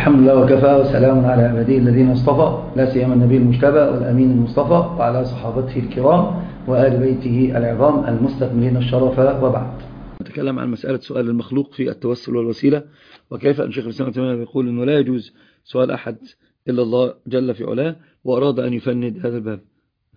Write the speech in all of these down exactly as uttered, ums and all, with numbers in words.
الحمد لله وكفى وسلام على عباده الذين اصطفى، لا سيما النبي المجتبى والأمين المصطفى وعلى صحابته الكرام وآل بيته العظام المستكملين الشرف، وبعد. نتكلم عن مسألة سؤال المخلوق في التوسل والوسيلة، وكيف أن شيخ الإسلام ابن تيمية يقول أنه لا يجوز سؤال أحد إلا الله جل في علاه، وأراد أن يفند هذا الباب.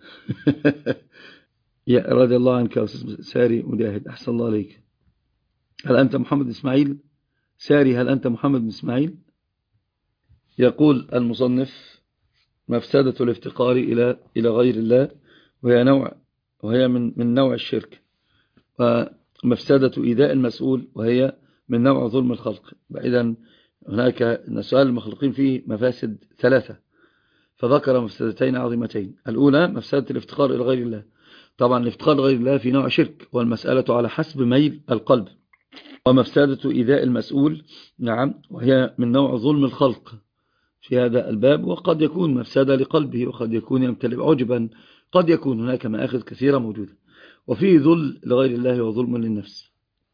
يا رضي الله عنك يا أستاذ ساري مجاهد، أحسن الله عليك. هل أنت محمد إسماعيل ساري؟ هل أنت محمد إسماعيل؟ يقول المصنف: مفسدة الافتقار إلى إلى غير الله، وهي نوع وهي من من نوع الشرك، ومفسدة إيذاء المسؤول، وهي من نوع ظلم الخلق. إذن هناك سؤال المخلوقين فيه مفاسد ثلاثة، فذكر مفسدتين عظيمتين. الأولى مفسدة الافتقار إلى غير الله. طبعا الافتقار إلى غير الله في نوع شرك، والمسألة على حسب ميل القلب. ومفسدة إيذاء المسؤول، نعم، وهي من نوع ظلم الخلق في هذا الباب، وقد يكون مفسدة لقلبه، وقد يكون يمتلئ عجبا، قد يكون هناك مآخذ كثيرة موجودة. وفيه ذل لغير الله وظلم للنفس.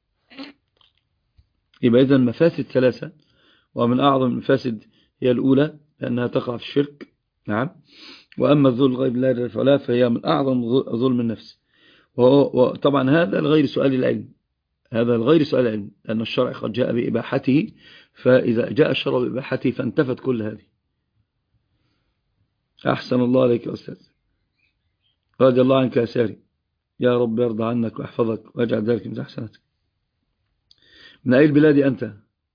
يبقى إذن مفاسد ثلاثة، ومن أعظم المفاسد هي الأولى لأنها تقع في الشرك، نعم. وأما الذل لغير الله جل في علاه فهي من أعظم ظلم النفس. وطبعا هذا الغير سؤال العلم، هذا الغير سؤال العلم، لأن الشرع قد جاء بإباحته، فإذا جاء الشرع بإباحته فانتفت كل هذه. أحسن الله عليك يا أستاذ، رضي الله عنك يا ساري، يا رب يرضى عنك ويحفظك ويجعل ذلك من أحسناتك. من أي البلاد أنت؟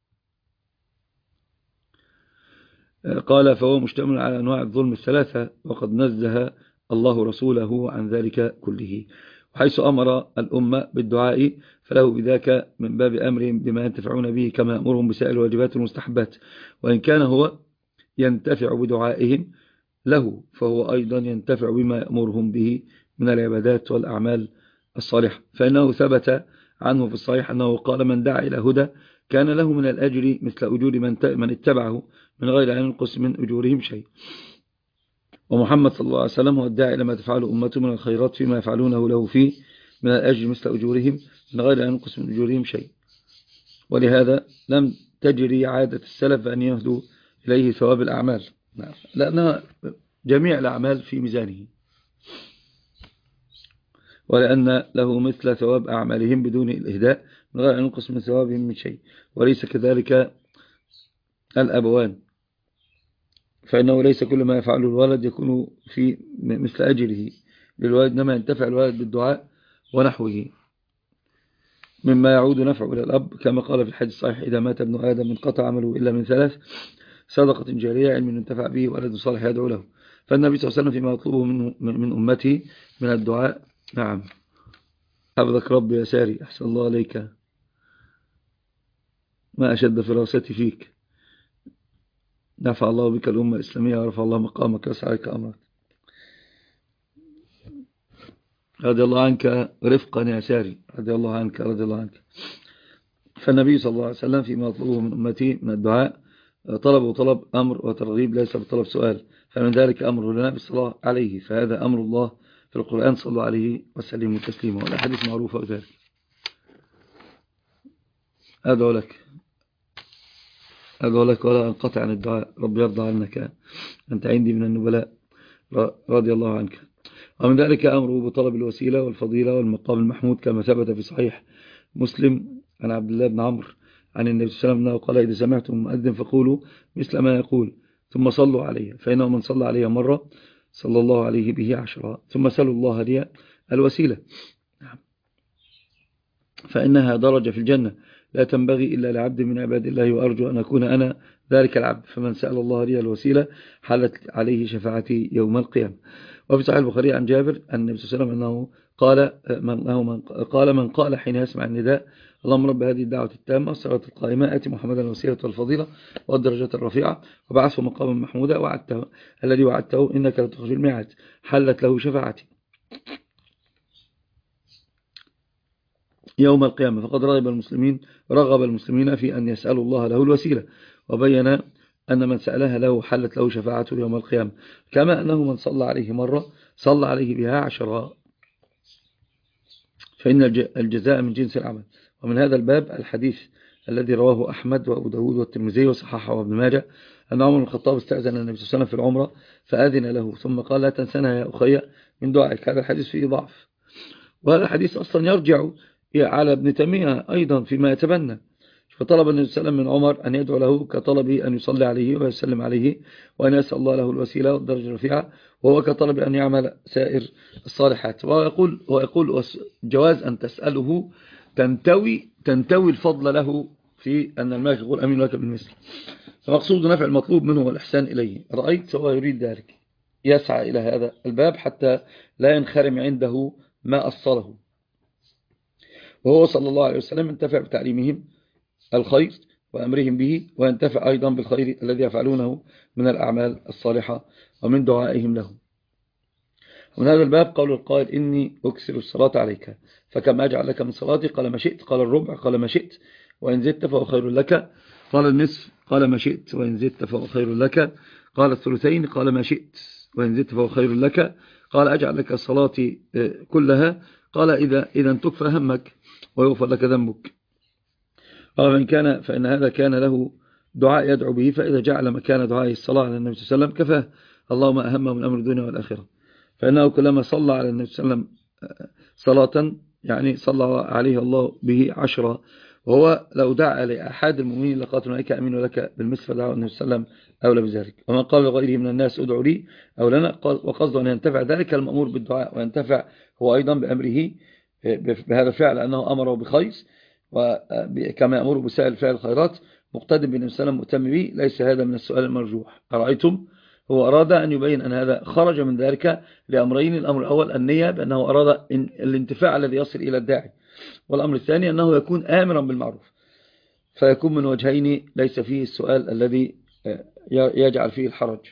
قال: فهو مشتمل على أنواع الظلم الثلاثة، وقد نزه الله رسوله عن ذلك كله، وحيث أمر الأمة بالدعاء فله بذاك من باب أمرهم بما ينتفعون به، كما أمرهم بسائر الواجبات والمستحبات. وإن كان هو ينتفع بدعائهم له، فهو أيضا ينتفع بما يأمرهم به من العبادات والأعمال الصالحة. فإنه ثبت عنه في الصحيح أنه قال: من دعا إلى هدى كان له من الأجر مثل أجور من اتبعه من غير أن ينقص من أجورهم شيء. ومحمد صلى الله عليه وسلم هو الداعي لما تفعله أمته من الخيرات فيما يفعلونه له فيه من الأجر مثل أجورهم من غير أن ينقص من أجورهم شيء. ولهذا لم تجري عادة السلف أن يهدوا إليه ثواب الأعمال، لأنها جميع الأعمال في ميزانه، ولأن له مثل ثواب أعمالهم بدون الإهداء من غير أن ينقص من ثوابهم من شيء. وليس كذلك الأبوان، فإنه ليس كل ما يفعله الولد يكون في مثل أجره للولد، إنما ينتفع الولد بالدعاء ونحوه مما يعود نفعه إلى الأب، كما قال في الحديث الصحيح: إذا مات ابن آدم انقطع عمله إلا من ثلاث: صدقة جارية، علم ينتفع به، ولد صالح يدعو له. فالنبي صلى الله عليه وسلم فيما يطلبه من, من أمته من الدعاء، نعم. حفظك ربي يا ساري، أحسن الله عليك، ما أشد فراستي فيك. نفع الله بك الأمة الإسلامية ورفع الله مقامك ويسع عليك أمرك. رضي الله عنك رفقا يا ساري، رضي الله عنك رضي الله عنك. فالنبي صلى الله عليه وسلم فيما يطلبه من أمته من الدعاء طلب وطلب أمر وترغيب، ليس بطلب سؤال. فمن ذلك أمر لنا بالصلاة عليه، فهذا أمر الله في القرآن: صلى عليه وسلم تسليما. والأحاديث معروفة بذلك. أدعو لك أدعو لك ولا أنقطع عن الدعاء، رب يرضى عنك، أنت عندي من النبلاء، رضي الله عنك. ومن ذلك أمره بطلب الوسيلة والفضيلة والمقام المحمود، كما ثبت في صحيح مسلم عن عبد الله بن عمرو عن النبي صلى الله عليه وسلم قال: إذا سمعتم المؤذن فقولوا مثل ما يقول، ثم صلوا عليه، فإنه من صلى عليه مرة صلى الله عليه به عشرة، ثم سلوا الله لي الوسيلة، فإنها درجة في الجنة لا تنبغي إلا لعبد من عباد الله، وأرجو أن أكون أنا ذلك العبد. فمن سأل الله لي الوسيلة حلت عليه شفاعتي يوم القيامة. وفي صحيح البخاري عن جابر أن النبي صلى الله عليه وسلم أنه قال من قال من قال حين يسمع النداء: اللهم رب هذه الدعوة التامة والصلاة القائمة آت محمدا الوسيلة والفضيلة والدرجات الرفيعة وبعثه مقاما محمودا وعدته الذي وعدته إنك لتخرج الميعاد، حلت له شفاعتي يوم القيامة. فقد رغب المسلمين رغب المسلمين في أن يسألوا الله له الوسيلة، وبين أن من سألها له حلت له شفاعته يوم القيامة، كما أنه من صلى عليه مرة صلى عليه بها عشرة، فإن الجزاء من جنس العمل. ومن هذا الباب الحديث الذي رواه أحمد وأبو داود والترمذي وصححه وابن ماجه أن عمر بن الخطاب استأذن النبي صلى الله عليه وسلم في العمرة فأذن له ثم قال لا تنسنا يا أخي من دعائك. هذا الحديث فيه ضعف، وهذا الحديث أصلا يرجع على ابن تيمية أيضا فيما يتبنى. فطلب النبي صلى الله عليه وسلم من عمر أن يدعو له كطلب أن يصلي عليه ويسلم عليه وأن يسأل الله له الوسيلة والدرجة الرفيعة، وهو كطلب أن يعمل سائر الصالحات. ويقول, ويقول جواز أن تسأله تنتوي, تنتوي الفضل له في أن الملك يقول أمين لك بالمثل. فمقصود نفع المطلوب منه والإحسان إليه. رأيت هو يريد ذلك، يسعى إلى هذا الباب حتى لا ينخرم عنده ما أصله. وهو صلى الله عليه وسلم انتفع بتعليمهم الخير وأمرهم به، وينتفع أيضا بالخير الذي يفعلونه من الأعمال الصالحة ومن دعائهم له. ومن هذا الباب قول القائل إني أكثر الصلاة عليك فكم أجعل لك من صلاتي؟ قال ما شئت. قال الربع؟ قال ما شئت. وإن زدت فهو خير لك. قال النصف؟ قال ما شئت. وإن زدت فهو خير لك. قال الثلثين؟ قال ما شئت. وإن زدت فهو خير لك. قال أجعل لك صلاتي كلها. قال إذا إذا تكفى همك ويغفر لك ذنبك. قال فإن كان فإن هذا كان له دعاء يدعو به، فإذا جعل مكان دعائه الصلاة على النبي صلى الله عليه وسلم كفاه اللهم أهمه من أمر الدنيا والآخرة. فإنه كلما صلى على النبي صلى الله عليه وسلم صلاة يعني صلى عليه الله به عشرة. وهو لو دعا لأحد المؤمنين لقالت الملائكة أمين لك بالمثل، فدعا النبي صلى الله عليه وسلم أولى بذلك. ومن قال لغيره من الناس ادعوا لي أو لنا، وقصد أن ينتفع ذلك المأمور بالدعاء وينتفع هو أيضا بأمره بهذا الفعل أنه أمره بخير، وكما يأمر بسائر فعل الخيرات مقتدم بالنبي صلى الله عليه وسلم مؤتم به. ليس هذا من السؤال المرجوح. أرأيتم؟ هو أراد أن يبين أن هذا خرج من ذلك لأمرين. الأمر الأول النية بأنه أراد الانتفاع الذي يصل إلى الداعي، والأمر الثاني أنه يكون آمرا بالمعروف، فيكون من وجهين ليس فيه السؤال الذي يجعل فيه الحرج.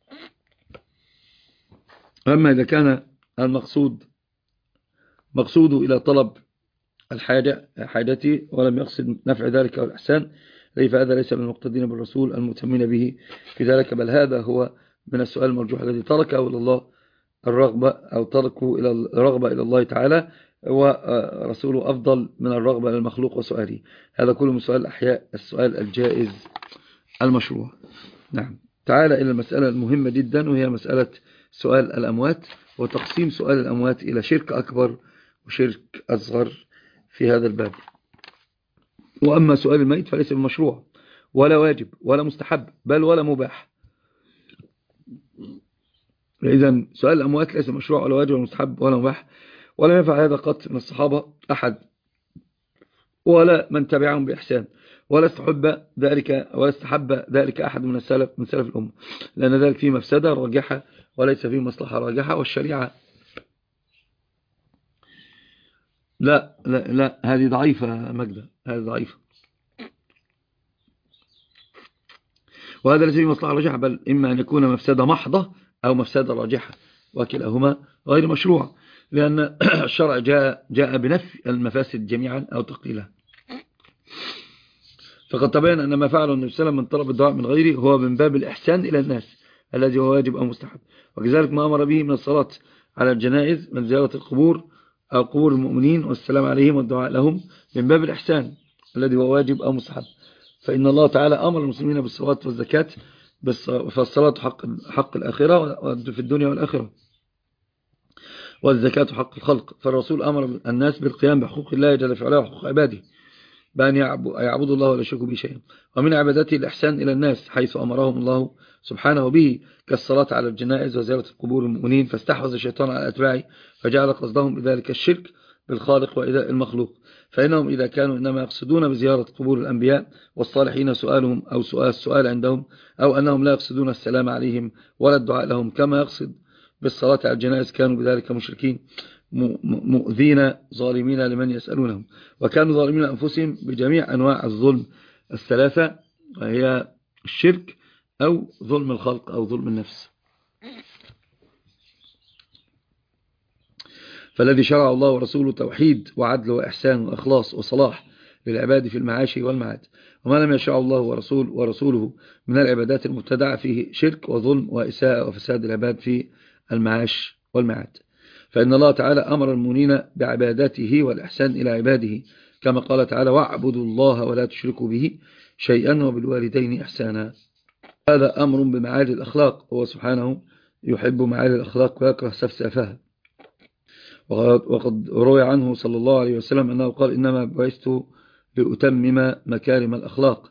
أما إذا كان المقصود مقصوده إلى طلب الحاجة حاجتي ولم يقصد نفع ذلك أو الإحسان، فهذا ليس من المقتدين بالرسول المتمين به في ذلك، بل هذا هو من السؤال المرجوح الذي تركه إلى الله الرغبة أو تركه إلى الرغبة إلى الله تعالى، ورسوله أفضل من الرغبة إلى المخلوق وسؤاله. هذا كله من سؤال الأحياء، السؤال الجائز المشروع. نعم. تعالى إلى المسألة المهمة جدا، وهي مسألة سؤال الأموات وتقسيم سؤال الأموات إلى شرك أكبر وشرك أصغر في هذا الباب. وأما سؤال الميت فليس بمشروع ولا واجب ولا مستحب بل ولا مباح. إذن سؤال الأموات ليس مشروع ولا واجب ولا مستحب ولا مباح، ولا يفعل هذا قط من الصحابة أحد ولا من تبعهم بإحسان، ولا استحب ذلك ولا استحب ذلك أحد من السلف من سلف الأمة، لأن ذلك فيه مفسدة راجحة وليس فيه مصلحة راجحة. والشريعة لا لا لا هذه ضعيفة مجدة، هذه ضعيفة، وهذا ليس فيه مصلحة راجحة، بل إما أن يكون مفسدة محضة أو مفسدة راجحة، وكلاهما غير مشروع، لأن الشرع جاء جاء بنفي المفاسد جميعا أو تقليلها. فقد تبين أن ما فعله النبي صلى الله عليه وسلم من طلب الدعاء من غيره هو من باب الإحسان إلى الناس الذي هو واجب أو مستحب، وكذلك ما أمر به من الصلاة على الجنائز من زيارة القبور أو قبور المؤمنين والسلام عليهم والدعاء لهم من باب الإحسان الذي هو واجب أو مستحب. فإن الله تعالى أمر المسلمين بالصلاة والزكاة، فالصلاة حق حق الآخرة في الدنيا والآخرة، والزكاة حق الخلق. فالرسول أمر الناس بالقيام بحقوق الله جل في علاه وحقوق عباده، بأن يعبدوا الله ولا يشركوا به شيئا. ومن عبادته الإحسان إلى الناس حيث أمرهم الله سبحانه به، كالصلاة على الجنائز وزيارة القبور المؤمنين، فاستحوذ الشيطان على أتباعه فجعل قصدهم بذلك الشرك بالخالق وإيذاء المخلوق. فإنهم إذا كانوا إنما يقصدون بزيارة قبور الأنبياء والصالحين سؤالهم أو سؤال السؤال عندهم، أو أنهم لا يقصدون السلام عليهم ولا الدعاء لهم كما يقصد بالصلاة على الجنائز، كانوا بذلك مشركين مؤذين ظالمين لمن يسألونهم، وكانوا ظالمين أنفسهم بجميع أنواع الظلم الثلاثة، وهي الشرك أو ظلم الخلق أو ظلم النفس. فالذي شرع الله ورسوله توحيد وعدل وإحسان وإخلاص وصلاح للعباد في المعاش والمعاد، وما لم يشرع الله ورسول ورسوله من العبادات المبتدعة فيه شرك وظلم وإساءة وفساد العباد في المعاش والمعاد. فإن الله تعالى أمر المؤمنين بعباداته والإحسان إلى عباده كما قال تعالى واعبدوا الله ولا تشركوا به شيئا وبالوالدين إحسانا. هذا أمر بمعالي الأخلاق، هو سبحانه يحب معالي الأخلاق ويكره سفسافها. وقد روي عنه صلى الله عليه وسلم أنه قال إنما بعثت لأتمم مكارم الأخلاق.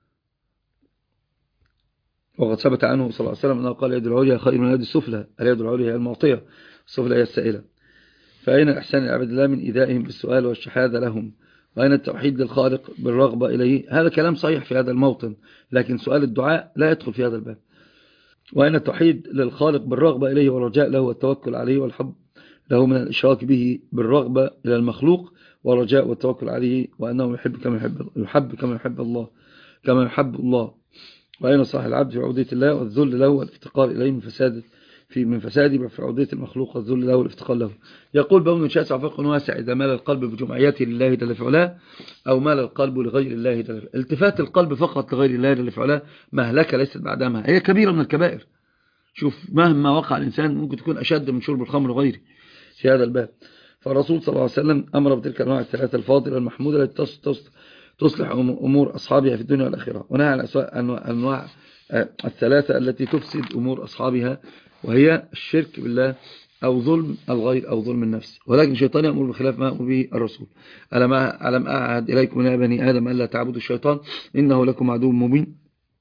وقد ثبت عنه صلى الله عليه وسلم أنه قال يد العليا خير من يد السفلى، اليد العليا هي المعطية، السفلى هي السائلة. فأين إحسان العباد الله من إيذائهم بالسؤال والشحاذة لهم؟ وأين التوحيد للخالق بالرغبة إليه؟ هذا كلام صحيح في هذا الموطن، لكن سؤال الدعاء لا يدخل في هذا الباب. وأين التوحيد للخالق بالرغبة إليه والرجاء له والتوكل عليه والحب له من الإشراك به بالرغبة إلى المخلوق والرجاء والتوكل عليه، وأنه يحب كما يحب, يحب كما يحب الله كما يحب الله. وأين صلاح العبد في عبودية الله والذل له والافتقار إليه من فساد في من فساده في عبودية المخلوق والذل له والافتقار له. يقول بون شاسع فقه واسع إذا مال القلب بجمعيته لله جل في علاه أو مال القلب لغير الله جل في علاه. التفات القلب فقط لغير الله جل في علاه مهلكة ليست بعدها، هي كبيرة من الكبائر. شوف مهما وقع الإنسان ممكن تكون أشد من شرب الخمر وغيره في هذا الباب. فالرسول صلى الله عليه وسلم أمر بتلك الأنواع الثلاثة الفاضلة المحمودة التي تصلح أمور أصحابها في الدنيا والآخرة، ونهى عن الأنواع الثلاثة التي تفسد أمور أصحابها، وهي الشرك بالله أو ظلم الغير أو ظلم النفس. ولكن الشيطان يأمر بخلاف ما أمر به الرسول. ألم أعهد إليكم يا بني آدم ألا تعبدوا الشيطان إنه لكم عدو مبين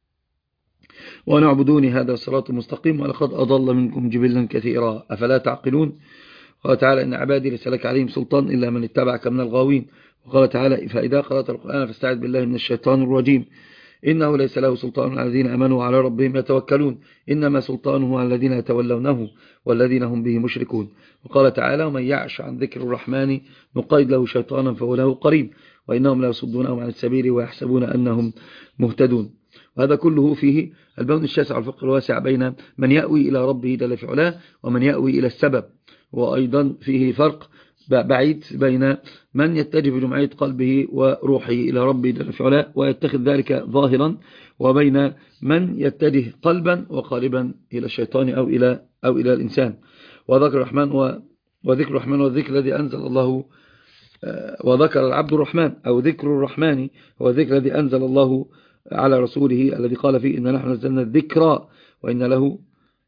وأن اعبدوني هذا صراط مستقيم ولقد أضل منكم جبلا كثيرا أفلا تعقلون. قال تعالى إن عبادي ليس لك عليهم سلطان إلا من اتبعك من الغاوين. وقال تعالى فإذا قرأت القرآن فاستعذ بالله من الشيطان الرجيم إنه ليس له سلطان على الذين آمنوا وعلى ربهم يتوكلون إنما سلطانه على الذين يتولونه والذين هم به مشركون. وقال تعالى ومن يعش عن ذكر الرحمن نقيد له شيطانا فهو له قريب وإنهم لا يصدونهم عن السبيل ويحسبون أنهم مهتدون. وهذا كله فيه البون الشاسع والفقه الواسع بين من يأوي إلى ربه جل في علاه ومن يأوي إلى السبب. وأيضا فيه فرق بعيد بين من يتجه بجمعية قلبه وروحه إلى ربه جل في علاه ويتخذ ذلك ظاهرا، وبين من يتجه قلبا وقالبا إلى الشيطان أو إلى, أو إلى الإنسان. وذكر الرحمن وذكر الرحمن والذكر الذي أنزل الله وذكر العبد الرحمن أو ذكر الرحمن هو الذكر الذي أنزل الله على رسوله الذي قال فيه إن نحن نزلنا الذكر وإن له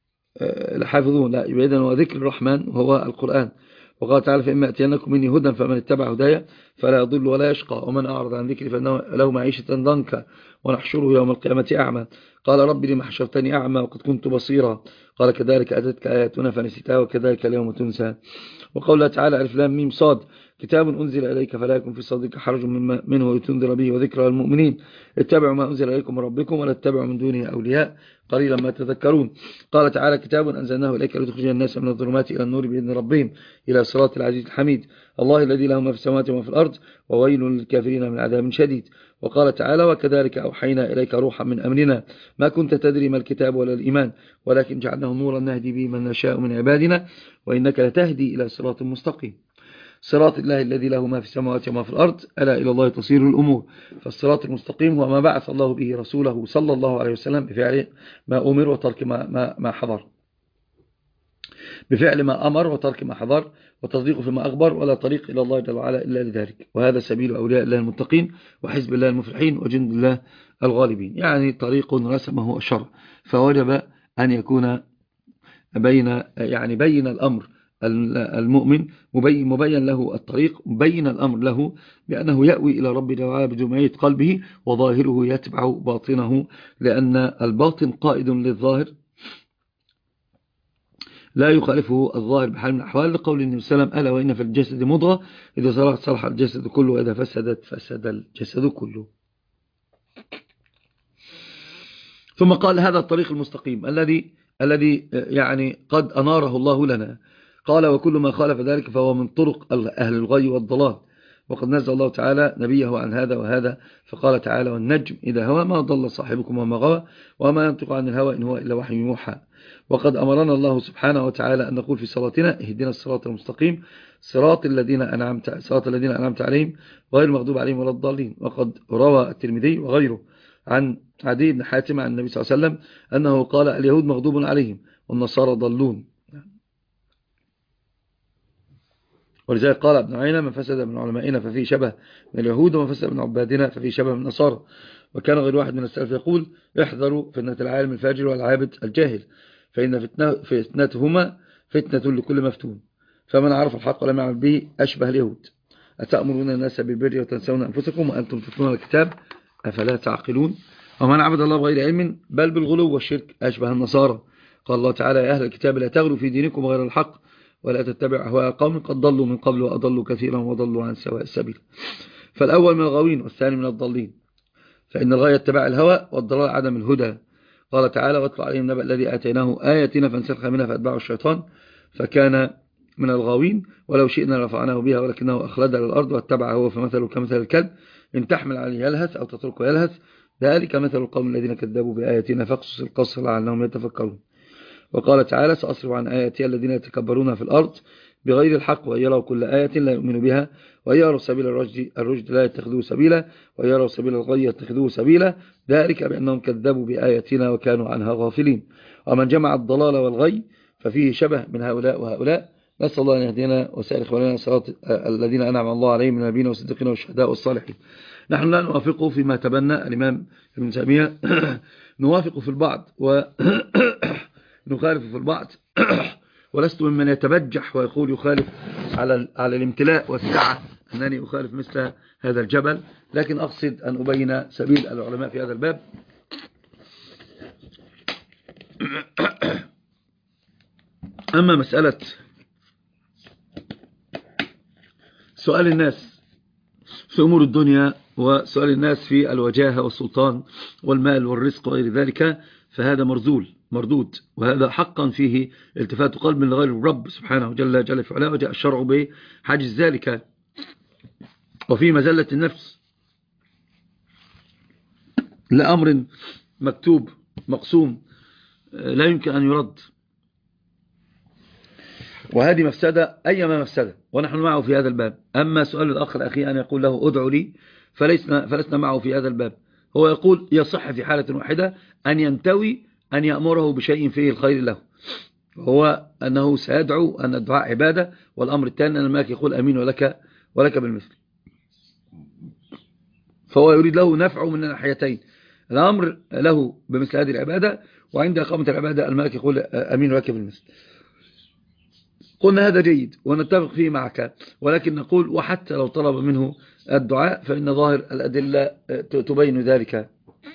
لحافظون. لا يبقى إذن وذكر الرحمن وهو القرآن. وقال تعالى فإما أتينكم مني هدى فمن اتبع هدايا فلا يضل ولا يشقى ومن أعرض عن ذكري فإنه له معيشة ضنكا ونحشره يوم القيامة أعمى قال ربي لما حشرتني أعمى وقد كنت بصيرا قال كذلك أتتك آياتنا فنسيتها وكذلك اليوم تنسى. وقال الله تعالى ألف لام ميم صاد كتاب أنزل إليك فلا يكن في صدرك حرج منه لتنذر به وذكرى للمؤمنين اتبعوا ما أنزل إليكم من ربكم ولا تتبعوا من دونه أولياء قليلا ما تذكرون. قال تعالى كتاب أنزلناه إليك لتخرج الناس من الظلمات إلى النور بإذن ربهم إلى صراط العزيز الحميد الله الذي له ما في السماوات وما في الأرض وويل للكافرين من عذاب شديد. وقال تعالى وكذلك أوحينا إليك روحا من أمرنا ما كنت تدري ما الكتاب ولا الإيمان ولكن جعلناه نورا نهدي به من نشاء من عبادنا وإنك لتهدي إلى صراط مستقيم صراط الله الذي له ما في السماوات وما في الأرض ألا إلى الله تصير الأمور. فالصراط المستقيم هو ما بعث الله به رسوله صلى الله عليه وسلم بفعل ما أمر وترك ما, ما, ما حضر بفعل ما أمر وترك ما حضر وتصديق فيما أخبر ولا طريق إلى الله جل وعلا إلا لذلك. وهذا سبيل أولياء الله المتقين وحزب الله المفلحين وجند الله الغالبين، يعني طريق رسمه الشرع فوجب أن يكون بين يعني بين الأمر المؤمن مبين, مبين له الطريق مبين الأمر له بأنه يأوي إلى رب جل وعلا بجمعية قلبه وظاهره يتبع باطنه لأن الباطن قائد للظاهر لا يخالفه الظاهر بحال من الأحوال لقول النبي صلى الله عليه وسلم ألا وإن في الجسد مضغة إذا صلحت صلح الجسد كله وإذا فسدت فسد الجسد كله. ثم قال هذا الطريق المستقيم الذي الذي يعني قد أناره الله لنا. قال وكل ما خالف ذلك فهو من طرق أهل الغي والضلال. وقد نزل الله تعالى نبيه عن هذا وهذا فقال تعالى والنجم إذا هوى ما ضل صاحبكم وما غوى وما ينطق عن الهوى إن هو إلا وحي يوحى. وقد أمرنا الله سبحانه وتعالى أن نقول في صلاتنا اهدنا الصراط المستقيم صراط الذين أنعمت صراط الذين أنعمت عليهم غير المغضوب عليهم ولا الضالين. وقد روى الترمذي وغيره عن عدي بن حاتم عن النبي صلى الله عليه وسلم أنه قال اليهود مغضوب عليهم والنصارى ضلون. ولذلك قال ابن عيينة: من فسد من علمائنا ففيه شبه من اليهود، ومن فسد من عبادنا ففيه شبه من النصارى. وكان غير واحد من السلف يقول: احذروا فتنة العالم الفاجر والعابد الجاهل، فإن فتنة فتنتهما فتنة لكل مفتون، فمن عرف الحق ولم يعمل به أشبه اليهود. أتأمرون الناس بالبر وتنسون أنفسكم وأنتم تتلون الكتاب أفلا تعقلون. ومن عبد الله بغير علم بل بالغلو والشرك أشبه النصارى. قال الله تعالى: يا أهل الكتاب لا تغلوا في دينكم غير الحق ولا تتبع أهواء قوم قد ضلوا من قبل وأضلوا كثيرا وضلوا عن سواء السبيل. فالأول من الغاوين والثاني من الضالين، فإن الغاية اتباع الهوى والضلال عدم الهدى. قال تعالى: واتل عليهم نبأ الذي آتيناه آياتنا فانسلخ منها فأتبعه الشيطان فكان من الغاوين، ولو شئنا لرفعناه بها ولكنه أخلد للأرض واتبع هو فمثله كمثل الكلب إن تحمل عليه يلهث أو تتركه يلهث، ذلك مثل القوم الذين كذبوا بآياتنا فاقصص القصص لعلهم يتفكرون. وقال تعالى: سأصرف عن آياتي الذين يتكبرون في الأرض بغير الحق وإن يروا كل آية لا يؤمنوا بها وإن يروا سبيل الرشد, الرشد لا يتخذوه سبيلا وإن يروا سبيل الغي يتخذوه سبيلا، ذلك بأنهم كذبوا بآياتنا وكانوا عنها غافلين. ومن جمع الضلال والغي ففيه شبه من هؤلاء وهؤلاء. نسأل الله أن يهدينا وسائر إخواننا صراط الذين أنعم الله عليهم من النبيين والصديقين والشهداء والصالحين. نحن لا نوافقه فيما تبنى الإمام ابن تيمية نوافق في البعض ونخالف في البعض ولست ممن يتبجح ويقول يخالف على على الامتلاء والسعة أنني أخالف مثل هذا الجبل، لكن أقصد أن أبين سبيل العلماء في هذا الباب. أما مسألة سؤال الناس في أمور الدنيا وسؤال الناس في الوجاهة والسلطان والمال والرزق وغير ذلك فهذا مرذول مردود، وهذا حقا فيه التفات قلب من غير الرب سبحانه جل جل في علاه، وجاء الشرع بحجز ذلك. وفي مزلة النفس لأمر مكتوب مقسوم لا يمكن أن يرد، وهذه مفسدة أيما مفسدة، ونحن معه في هذا الباب. أما سؤال الأخ الأخي أن يقول له ادعو لي فلسنا, فلسنا معه في هذا الباب. هو يقول يصح في حالة واحدة أن ينتوي أن يأمره بشيء فيه الخير له، وهو أنه سيدعو أن الدعاء عبادة، والأمر الثاني أن الملك يقول أمين ولك, ولك بالمثل، فهو يريد له نفعه من الناحيتين، الأمر له بمثل هذه العبادة، وعند إقامة العبادة الملك يقول أمين ولك بالمثل. قلنا هذا جيد ونتفق فيه معك، ولكن نقول وحتى لو طلب منه الدعاء فإن ظاهر الأدلة تبين ذلك،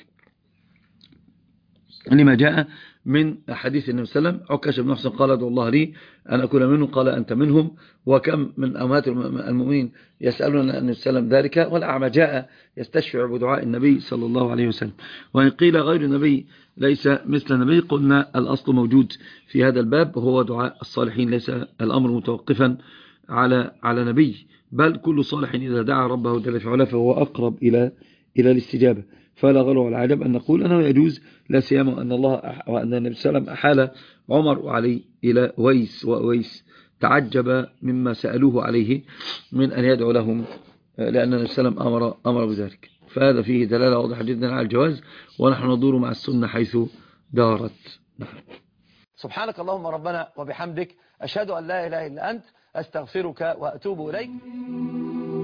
لما جاء من حديث النبي صلى الله عليه وسلم: عكاش بن محصن قال ادعو الله لي أن أكون منهم، قال أنت منهم. وكم من أمهات المؤمنين يسألون النبي صلى الله عليه وسلم ذلك، والأعمى جاء يستشفع بدعاء النبي صلى الله عليه وسلم. وإن قيل غير النبي ليس مثل النبي، قلنا الأصل موجود في هذا الباب وهو دعاء الصالحين، ليس الأمر متوقفا على على نبي، بل كل صالح إذا دعا ربه جل في علاه فهو أقرب إلى إلى الاستجابة. فلا غلو ولا عجب أن نقول أنه يجوز، لا سيما أن الله وأن النبي صلى الله عليه وسلم أحال عمر وعلي إلى ويس، وويس تعجب مما سألوه عليه من أن يدعو لهم، لأن النبي صلى الله عليه وسلم أمر, أمر بذلك. فهذا فيه دلالة واضحة جدا على الجواز، ونحن ندور مع السنة حيث دارت. سبحانك اللهم ربنا وبحمدك، أشهد أن لا إله إلا أنت، أستغفرك وأتوب إليك.